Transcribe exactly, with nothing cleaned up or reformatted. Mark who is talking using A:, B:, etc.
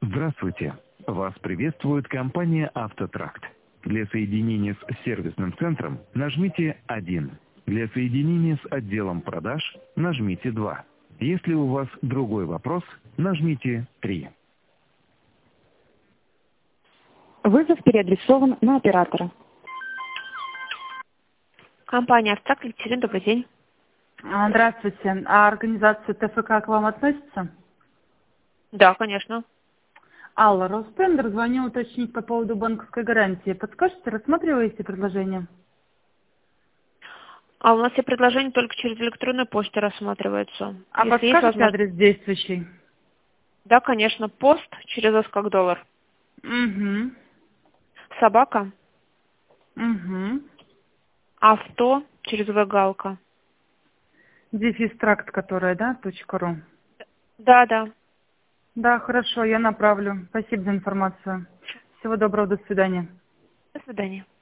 A: Здравствуйте. Вас приветствует компания «Автотракт». Для соединения с сервисным центром нажмите один. Для соединения с отделом продаж нажмите два. Если у вас другой вопрос, нажмите три.
B: Вызов переадресован на оператора.
C: Компания «Автотракт», Екатерина, добрый день.
D: А, Здравствуйте. А организация ТФК к вам относится?
C: Да, конечно.
D: Алла, Ростендер, звоню уточнить по поводу банковской гарантии. Подскажете, рассматриваете предложение?
C: А у нас все предложения только через электронную почту рассматриваются.
D: А
C: Если
D: подскажете
C: есть возможность...
D: адрес действующий?
C: Да, конечно. Пост через «С» как доллар.
D: Угу.
C: Собака.
D: Угу.
C: Авто через «В» галка.
D: Дефис тракт, которая, да, точка ру?
C: Да, да.
D: Да, хорошо, я направлю. Спасибо за информацию. Всего доброго, до свидания.
C: До свидания.